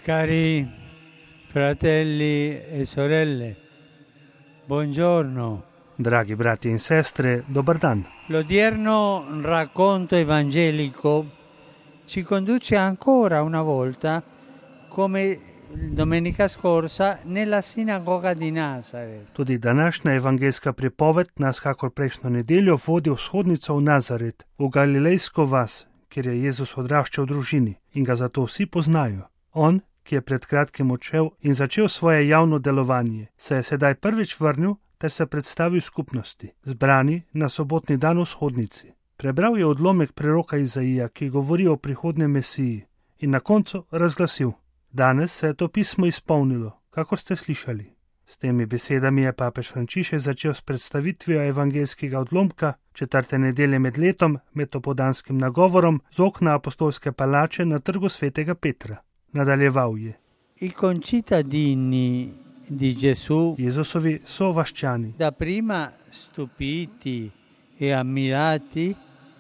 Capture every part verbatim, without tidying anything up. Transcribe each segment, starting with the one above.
Cari fratelli e sorelle, buongiorno. Dragi brati in sestre, dobar dan. L'odierno racconto evangelico ci conduce ancora una volta, come domenica scorsa, nella sinagoga di Nazaret. Tudi današnja evangeljska pripoved nas, kakor prejšnjo nedeljo, vodi v shodnico v Nazaret, v galilejsko vas, kjer je Jezus odraščal v družini in ga zato vsi poznajo. On, ki je pred kratkim odšel in začel svoje javno delovanje, se je sedaj prvič vrnil ter se predstavil skupnosti, zbrani na sobotni dan v shodnici. Prebral je odlomek preroka Izaija, ki govori o prihodnjem Mesiji, in na koncu razglasil: danes se je to pismo izpolnilo, kakor ste slišali. S temi besedami je papež Frančišek začel s predstavitvijo evangeljskega odlomka četrte nedelje med letom med opoldanskim nagovorom z okna apostolske palače na trgu svetega Petra. Nadaljeval je: I concittadini di Gesù, Jezusovi sovaščani, da prima stupiti e ammirati,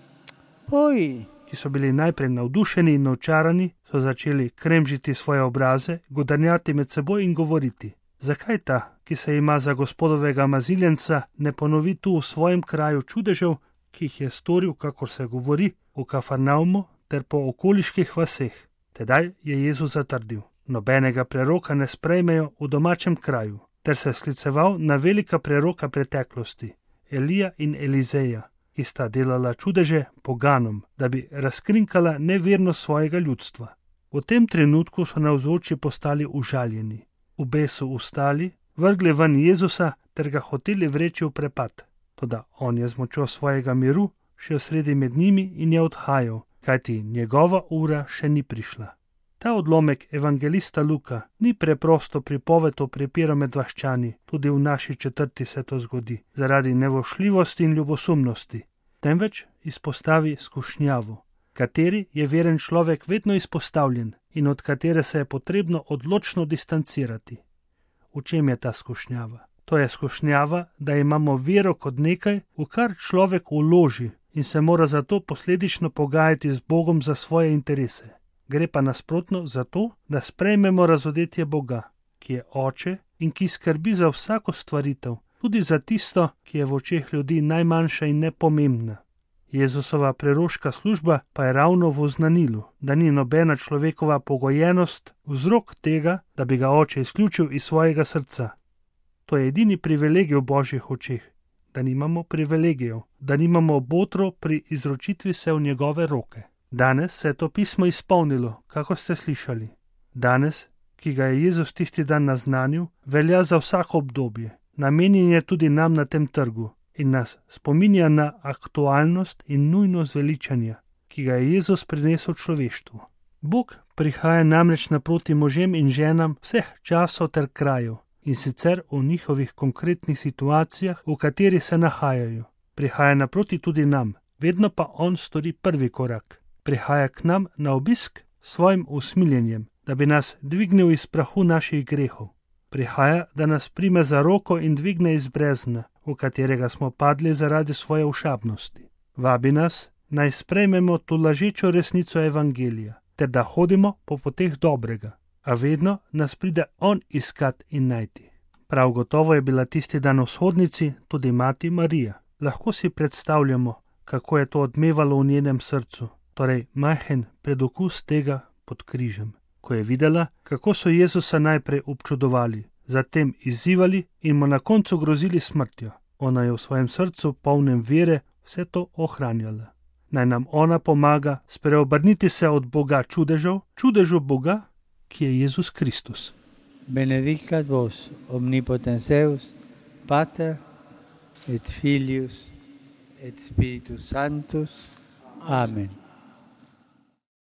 poi ki so bili najprej navdušeni in očarani, so začeli kremžiti svoje obraze, godrnjati med seboj in govoriti: zakaj ta, ki se ima za gospodovega maziljenca, ne ponovi tu v svojem kraju čudežev, ki jih je storil, kakor se govori, v Kafarnaumu ter po okoliških vaseh. Tedaj je Jezus zatrdil: nobenega preroka ne sprejmejo v domačem kraju, ter se skliceval na velika preroka preteklosti, Elija in Elizeja, ki sta delala čudeže poganom, da bi razkrinkala nevernost svojega ljudstva. V tem trenutku so navzoči postali užaljeni, v besu ustali, vrgli ven Jezusa ter ga hoteli vreči v prepad. Toda on je z močjo svojega miru šel sredi med njimi in je odhajal, kajti njegova ura še ni prišla. Ta odlomek evangelista Luka ni preprosto pripoved o prepiru med vaščani, tudi v naši četrti se to zgodi, zaradi nevošljivosti in ljubosumnosti, temveč izpostavi skušnjavo, kateri je veren človek vedno izpostavljen in od katere se je potrebno odločno distancirati. V čem je ta skušnjava? To je skušnjava, da imamo vero kot nekaj, v kar človek vloži in se mora zato posledično pogajati z Bogom za svoje interese. Gre pa nasprotno za to, da sprejmemo razodetje Boga, ki je oče in ki skrbi za vsako stvaritev, tudi za tisto, ki je v očeh ljudi najmanjša in nepomembna. Jezusova preroška služba pa je ravno v oznanilu, da ni nobena človekova pogojenost vzrok tega, da bi ga oče izključil iz svojega srca. To je edini privilegij v Božjih očeh, da nimamo privilegijev, da nimamo botro pri izročitvi se v njegove roke. Danes se je to pismo izpolnilo, kako ste slišali. Danes, ki ga je Jezus tisti dan naznanil, velja za vsako obdobje. Namenjen je tudi nam na tem trgu in nas spominja na aktualnost in nujnost veličanja, ki ga je Jezus prinesel človeštvu. Bog prihaja namreč naproti možem in ženam vseh časov ter krajev, in sicer v njihovih konkretnih situacijah, v katerih se nahajajo. Prihaja naproti tudi nam, vedno pa on stori prvi korak. Prihaja k nam na obisk s svojim usmiljenjem, da bi nas dvignil iz prahu naših grehov. Prihaja, da nas prime za roko in dvigne iz brezna, v katerega smo padli zaradi svoje ošabnosti. Vabi nas, naj sprejmemo to lažečo resnico evangelija, ter da hodimo po poteh dobrega, a vedno nas pride on iskat in najti. Prav gotovo je bila tisti dan v shodnici tudi mati Marija. Lahko si predstavljamo, kako je to odmevalo v njenem srcu, torej majhen predokus tega pod križem, ko je videla, kako so Jezusa najprej občudovali, zatem izzivali in mu na koncu grozili smrtjo. Ona je v svojem srcu, polnem vere, vse to ohranjala. Naj nam ona pomaga spreobrniti se od Boga čudežev, čudežu Boga, ki je Jezus Kristus. Benedicat vos omnipotens Deus, Pater et Filius et Spiritus Sanctus. Amen.